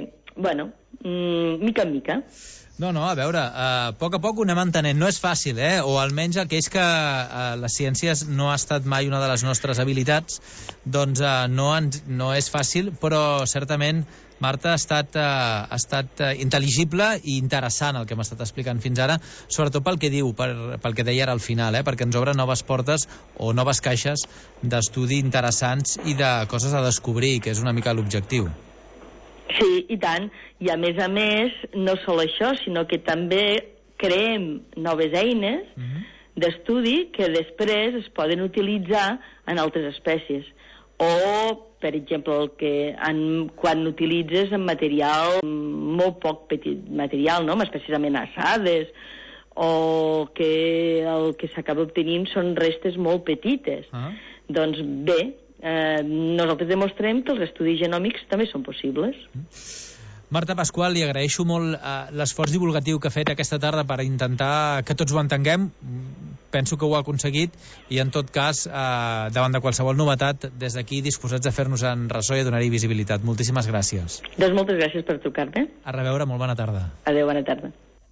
mica en mica. No, a veure, a poc ho anem entenent. No és fàcil, o almenys el que és que les ciències no ha estat mai una de les nostres habilitats, doncs no és fàcil, però certament, Marta, ha estat intel·ligible i interessant el que m'ha estat explicant fins ara, sobretot pel que diu, pel que deia ara al final, perquè ens obre noves portes o noves caixes d'estudi interessants i de coses a descobrir, que és una mica l'objectiu. Sí, i tant. I a més, no sol això, sinó que també creem noves eines d'estudi que després es poden utilitzar en altres espècies. O, per exemple, quan utilitzes en material molt poc petit material, no? Espècies amenaçades, o que el que s'acaba obtenint són restes molt petites. Doncs bé, nosaltres demostrem que els estudis genòmics també són possibles. Marta Pasqual, li agraeixo molt l'esforç divulgatiu que ha fet aquesta tarda per intentar que tots ho entenguem. Penso que ho ha aconseguit i, en tot cas, davant de qualsevol novetat, des d'aquí disposats a fer-nos en ressò i a donar-hi visibilitat. Moltíssimes gràcies. Doncs moltes gràcies per trucar-me. A reveure, molt bona tarda. Adéu, bona tarda.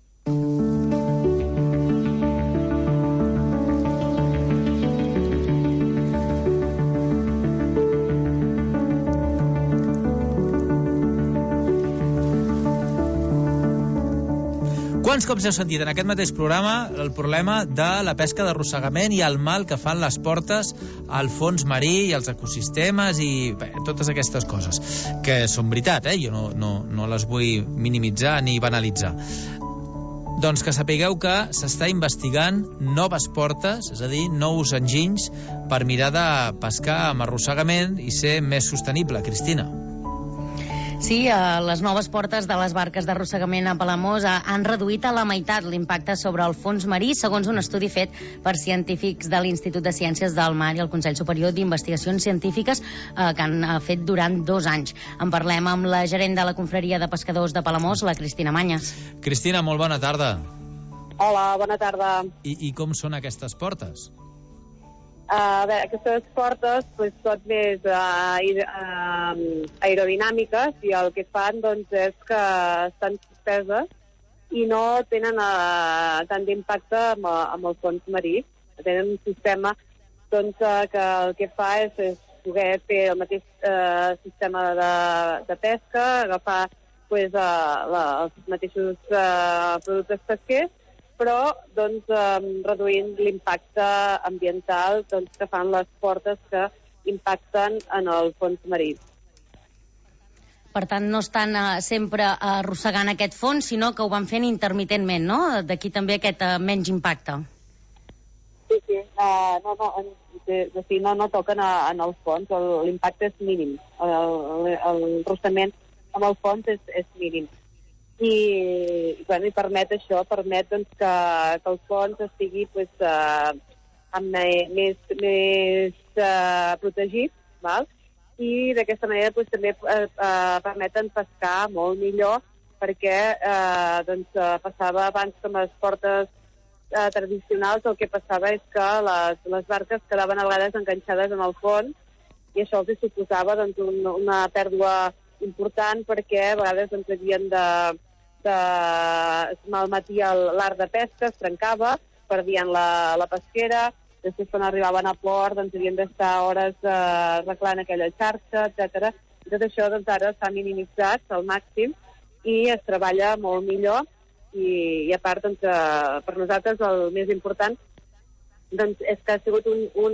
Quants cops heu sentit en aquest mateix programa el problema de la pesca d'arrossegament i el mal que fan les portes al fons marí i als ecosistemes i totes aquestes coses, que són veritat, jo no les vull minimitzar ni banalitzar. Doncs que sapigueu que s'està investigant noves portes, és a dir, nous enginys per mirar de pescar amb arrossegament i ser més sostenible. Cristina. Sí, les noves portes de les barques d'arrossegament a Palamós han reduït a la meitat l'impacte sobre el fons marí, segons un estudi fet per científics de l'Institut de Ciències del Mar i el Consell Superior d'Investigacions Científiques que han fet durant 2 anys. En parlem amb la gerent de la Confraria de Pescadors de Palamós, la Cristina Manyes. Cristina, molt bona tarda. Hola, bona tarda. I com són aquestes portes? Aquestes portes són més aerodinàmiques i el que fan és que estan suspeses i no tenen tant d'impacte amb el fons marí. Tenen un sistema que el que fa és poder fer el mateix sistema de pesca, agafar els mateixos productes pesquers, però reduint l'impacte ambiental que fan les portes que impacten en el fons marí. Per tant, no estan sempre arrossegant aquest fons, sinó que ho van fent intermitentment, no? D'aquí també aquest menys impacte. Sí. No toquen en el fons, l'impacte és mínim. El rossegament amb el fons és mínim. I permet que el fons estigui més protegit, val? I d'aquesta manera també permeten pescar molt millor, perquè passava abans com a les portes tradicionals, el que passava és que les barques quedaven a vegades enganxades en el fons i això els suposava una pèrdua important, perquè a vegades havien de malmetia l'art de pesca, es trencava, perdien la pesquera, després quan arribaven a port havien d'estar hores arreglant aquella xarxa, etc. I tot això ara s'ha minimitzat al màxim i es treballa molt millor i a part per nosaltres el més important és que ha sigut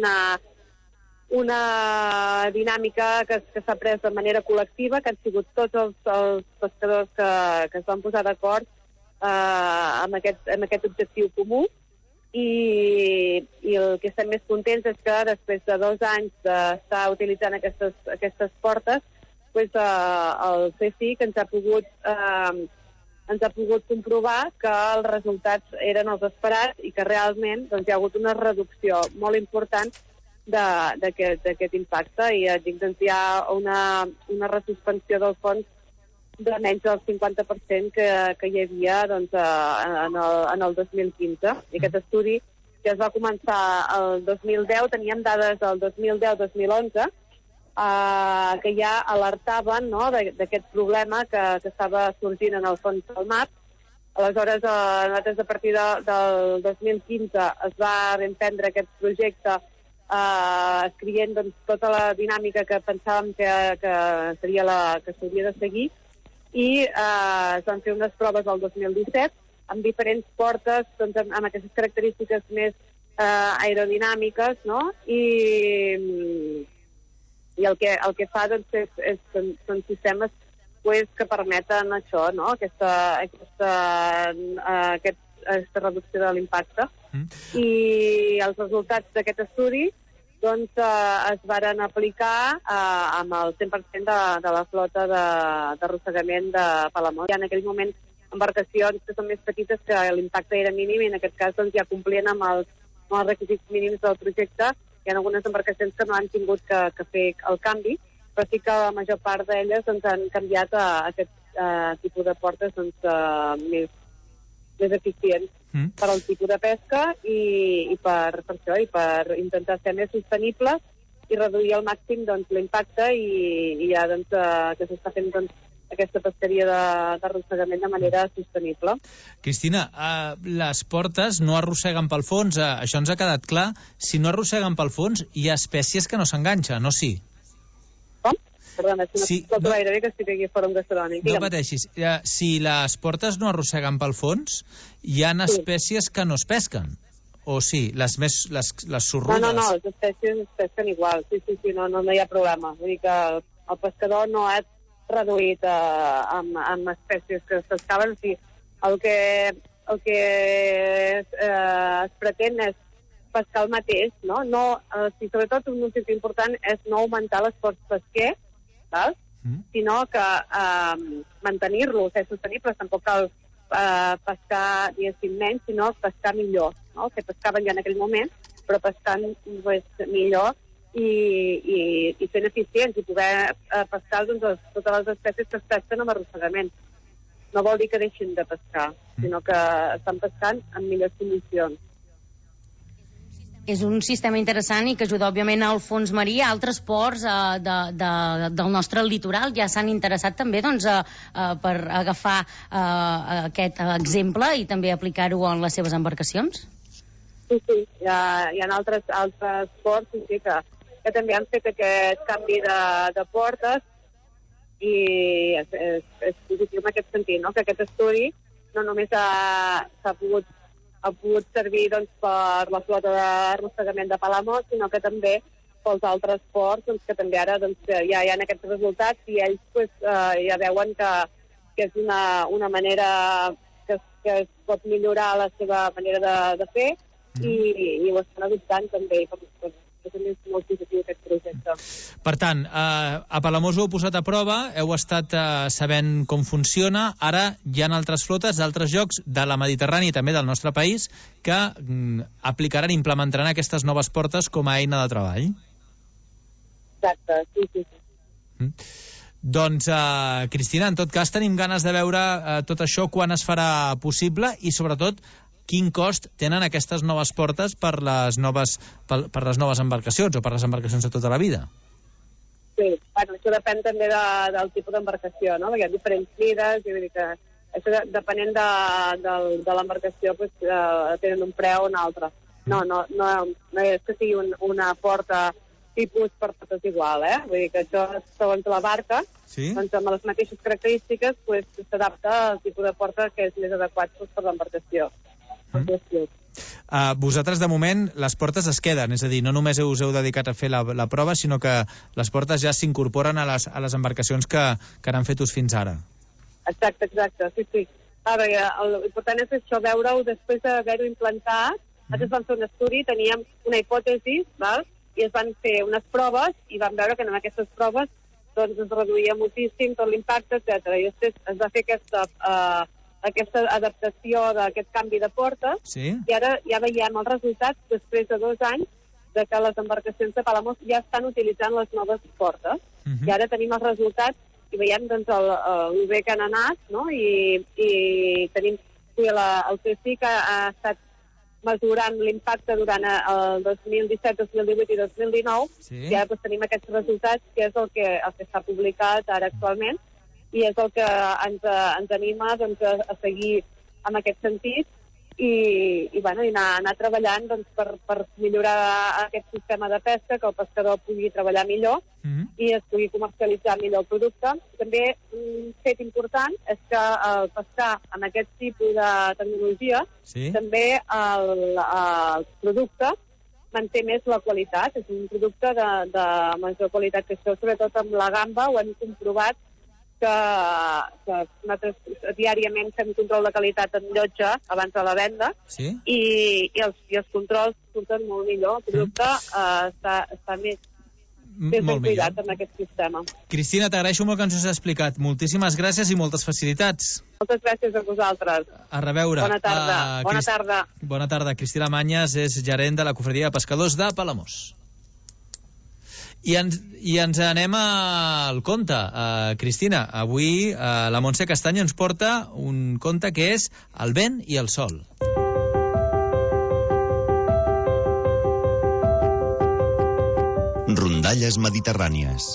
una dinàmica que s'ha pres de manera col·lectiva, que han sigut tots els pescadors que es van posar d'acord amb aquest objectiu comú i el que estem més contents és que després de 2 anys d'estar utilitzant aquestes portes, el CSIC ens ha pogut comprovar que els resultats eren els esperats i que realment hi ha hagut una reducció molt important d'aquest impacte i hi ha una resuspensió del fons de menys del 50% que hi havia en el 2015. I aquest estudi que es va començar el 2010, teníem dades del 2010-2011 que ja alertaven d'aquest problema que estava sorgint en el fons del mar. Aleshores, nosaltres a partir del 2015 es va emprendre aquest projecte escrient tota la dinàmica que pensàvem que seria que s'hauria de seguir i es van fer unes proves el 2017 amb diferents portes amb aquestes característiques més aerodinàmiques, no? I el que fa són sistemes que permeten això, no? Aquesta reducció de l'impacte. I els resultats d'aquest estudi es varen aplicar amb el 100% de la flota d'arrossegament de Palamós. En aquell moment embarcacions que són més petites que l'impacte era mínim i en aquest cas ja complien amb els requisits mínims del projecte. Hi ha algunes embarcacions que no han tingut que fer el canvi, però sí que la major part d'elles han canviat a aquest tipus de portes més eficients per al tipus de pesca i per això, i per intentar ser més sostenibles i reduir al màxim l'impacte i ja que s'està fent aquesta pesqueria d'arrossegament de manera sostenible. Cristina, les portes no arrosseguen pel fons, això ens ha quedat clar. Si no arrosseguen pel fons, hi ha espècies que no s'enganxen, o sí? Com? Perdona, si no escolto gaire bé que estic aquí fora un gastronòmic. No pateixis. Si les portes no arrosseguen pel fons, hi ha espècies que no es pesquen, o sí? Les sorrudes? No, les espècies es pesquen igual. Sí, no hi ha problema. Vull dir que el pescador no ha reduït amb espècies que es pescaven. O sigui, el que es pretén és pescar el mateix, no? Sobretot un objectiu important és no augmentar l'esforç pesquer, sinó que mantenir-lo, ser sostenible, tampoc cal pescar, diguéssim, menys, sinó pescar millor, no? Que pescaven ja en aquell moment, però pescant millor i fent eficients i poder pescar totes les espècies que es pesquen amb arrossegament. No vol dir que deixin de pescar, sinó que estan pescant en millors condicions. és un sistema interessant i que ajuda, òbviament, al fons marí, a altres ports del nostre litoral. Ja s'han interessat també per agafar aquest exemple i també aplicar-ho en les seves embarcacions? Sí, hi ha altres ports que també han fet aquest canvi de portes i és positiu en aquest sentit, no? Que aquest estudi no només ha pogut servir per la flota d'arrossegament de Palamós, sinó que també pels altres ports, que també ara ja hi ha aquests resultats i ells ja veuen que és una manera que es pot millorar la seva manera de fer i ho estan adoptant també. També és molt positiu aquest projecte. Per tant, a Palamós ho heu posat a prova, heu estat sabent com funciona, ara hi ha altres flotes d'altres llocs de la Mediterrània i també del nostre país que aplicaran, implementaran aquestes noves portes com a eina de treball. Exacte, sí. Doncs, Cristina, en tot cas tenim ganes de veure tot això quan es farà possible i sobretot quin cost tenen aquestes noves portes per les noves embarcacions o per les embarcacions de tota la vida? Sí, bueno, això depèn també del tipus d'embarcació, no? Perquè hi ha diferents mides, i vull dir que això depenent de l'embarcació tenen un preu o un altre. No és que sigui una porta tipus per totes igual, Vull dir que això, segons la barca, doncs amb les mateixes característiques s'adapta al tipus de porta que és més adequat per l'embarcació. Vosaltres, de moment, les portes es queden, és a dir, no només us heu dedicat a fer la prova, sinó que les portes ja s'incorporen a les embarcacions que han fet ús fins ara. Exacte, sí. L'important és això, veure-ho després d'haver-ho implantat. Nosaltres vam fer un estudi, teníem una hipòtesi, i es van fer unes proves i vam veure que en aquestes proves es reduïa moltíssim tot l'impacte, etc. I després es va fer aquesta adaptació d'aquest canvi de portes i ara ja veiem els resultats després de 2 anys de que les embarcacions de Palamós ja estan utilitzant les noves portes i ara tenim els resultats i veiem el bé que han anat, no? I tenim el CSI que ha estat mesurant l'impacte durant el 2017, 2018 i 2019 i ara tenim aquests resultats que és el que està publicat ara actualment i és el que ens anima a seguir en aquest sentit i anar treballant per millorar aquest sistema de pesca, que el pescador pugui treballar millor i es pugui comercialitzar millor el producte. També un fet important és que el pescar amb aquest tipus de tecnologia també el producte manté més la qualitat, és un producte de major qualitat que això, sobretot amb la gamba, ho hem comprovat que nosaltres diàriament fem control de qualitat en llotja abans de la venda i els controls surten molt millor. El producte està més ben cuidat amb aquest sistema. Cristina, t'agraeixo molt que ens ho has explicat. Moltíssimes gràcies i moltes facilitats. Moltes gràcies a vosaltres. A reveure. Bona tarda. Bona tarda. Cristina Manyes és gerent de la Cofradia de Pescadors de Palamós. I ens anem al conte. Cristina, avui la Montse Castanyo ens porta un conte que és El vent i el sol. Rondalles mediterrànies.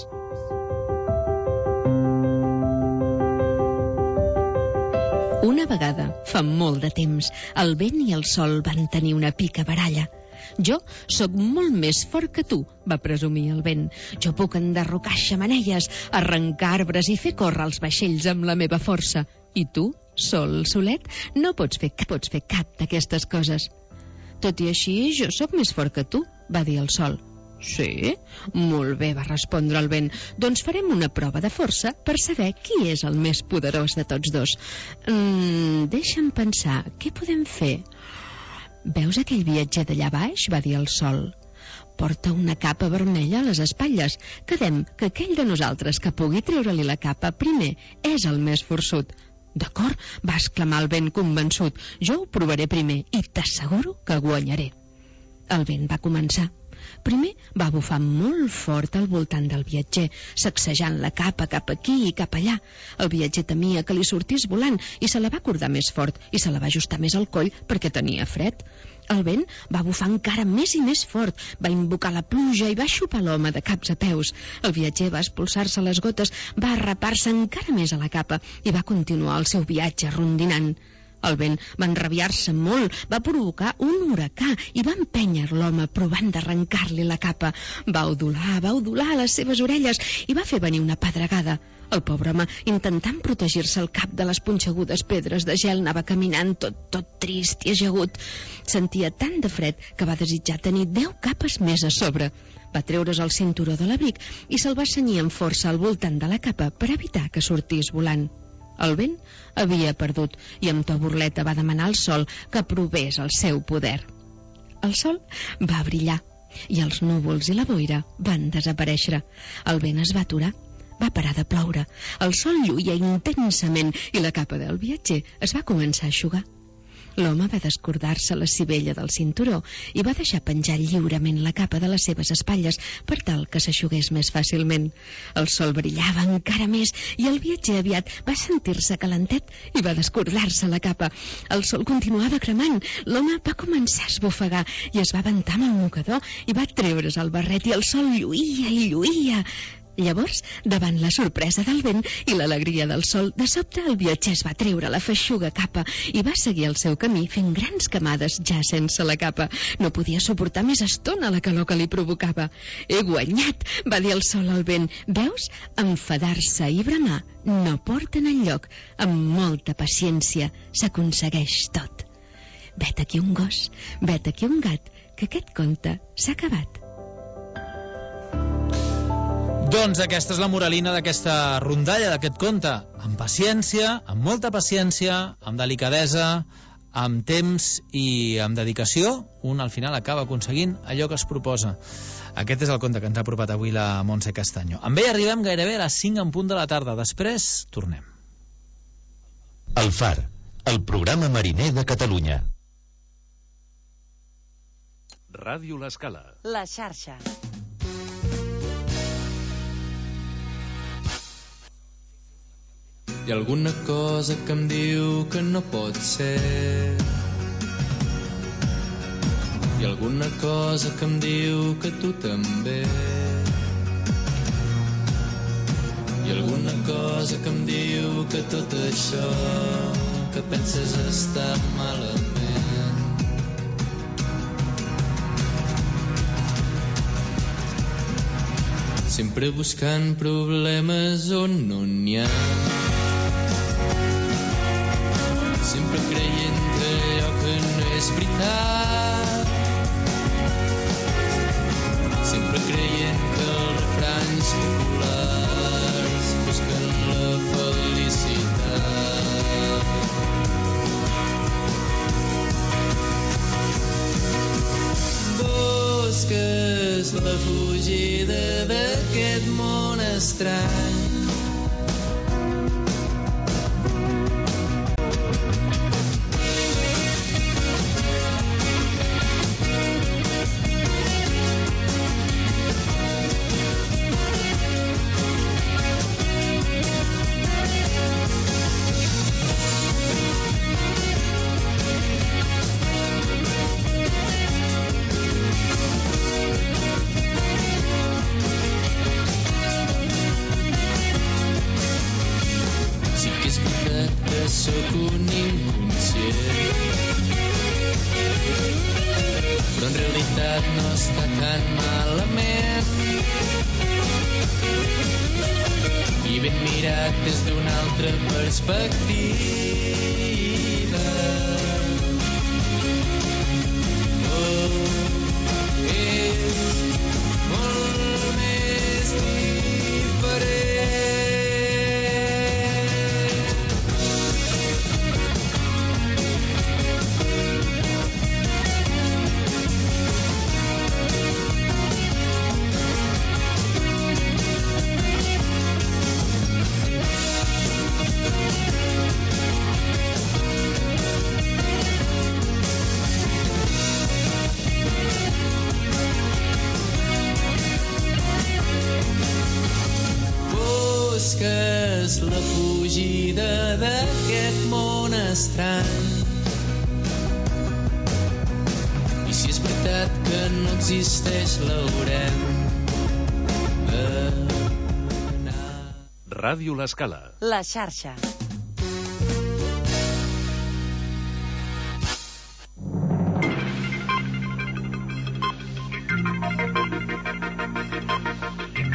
Una vegada, fa molt de temps, el vent i el sol van tenir una pica baralla. Jo sóc molt més fort que tu, va presumir el vent. Jo puc enderrocar xemeneies, arrencar arbres i fer córrer els vaixells amb la meva força. I tu, sol solet, no pots fer cap d'aquestes coses. Tot i així, jo sóc més fort que tu, va dir el sol. Sí? Molt bé, va respondre el vent. Doncs farem una prova de força per saber qui és el més poderós de tots dos. Deixa'm pensar, què podem fer? Veus aquell viatger d'allà baix? Va dir el sol. Porta una capa vermella a les espatlles. Quedem que aquell de nosaltres que pugui treure-li la capa primer és el més forçut. D'acord, va exclamar el vent convençut. Jo ho provaré primer i t'asseguro que guanyaré. El vent va començar. Primer va bufar molt fort al voltant del viatger, sacsejant la capa cap aquí i cap allà. El viatger temia que li sortís volant i se la va cordar més fort i se la va ajustar més al coll perquè tenia fred. El vent va bufar encara més i més fort, va invocar la pluja i va xupar l'home de caps a peus. El viatger va expulsar-se les gotes, va arrapar-se encara més a la capa i va continuar el seu viatge rondinant. El vent va enrabiar-se molt, va provocar un huracà i va empènyer l'home provant d'arrencar-li la capa. Va udolar les seves orelles i va fer venir una pedregada. El pobre home, intentant protegir-se el cap de les punxegudes pedres de gel, anava caminant tot trist i ajagut. Sentia tant de fred que va desitjar tenir 10 capes més a sobre. Va treure's el cinturó de l'abric i se'l va cenyir amb força al voltant de la capa per evitar que sortís volant. El vent havia perdut i amb to burleta va demanar al sol que provés el seu poder. El sol va brillar i els núvols i la boira van desaparèixer. El vent es va aturar, va parar de ploure, el sol lluïa intensament i la capa del viatger es va començar a eixugar. L'home va descordar-se la sivella del cinturó i va deixar penjar lliurement la capa de les seves espatlles per tal que s'eixugués més fàcilment. El sol brillava encara més i el viatger aviat va sentir-se calentet i va descordar-se la capa. El sol continuava cremant, l'home va començar a esbufegar i es va aventar amb el mocador i va treure's el barret i el sol lluïa i lluïa. Llavors, davant la sorpresa del vent i l'alegria del sol, de sobte el viatger es va treure la feixuga capa i va seguir el seu camí fent grans camades ja sense la capa. No podia suportar més estona la calor que li provocava. «He guanyat!», va dir el sol al vent. «Veus? Enfadar-se i bramar no porten enlloc. Amb molta paciència s'aconsegueix tot. Vet aquí un gos, vet aquí un gat, que aquest conte s'ha acabat». Doncs aquesta és la moralina d'aquesta rondalla, d'aquest conte. Amb paciència, amb molta paciència, amb delicadesa, amb temps i amb dedicació, un al final acaba aconseguint allò que es proposa. Aquest és el conte que ens ha apropat avui la Montse Castanyo. Amb ell arribem gairebé a les 5 en punt de la tarda. Després tornem. El Far, el programa mariner de Catalunya. Ràdio L'Escala. La xarxa. Hi ha alguna cosa que em diu que no pot ser. Hi ha alguna cosa que em diu que tu també. Hi ha alguna cosa que em diu que tot això que penses està malament. Sempre buscant problemes on no n'hi ha. Sempre creient que allò que no és veritat. Sempre creient que els refranys populars busquen la felicitat. Busques la fugida d'aquest món estrany. Sóc un inconscient, però en realitat no està tan malament. I ben mirat des d'una altra perspectiva. És molt més diferent. la fugida d'aquest món estrany. I si és veritat que no existeix, l'haurem d'anar. Ràdio L'Escala. La xarxa.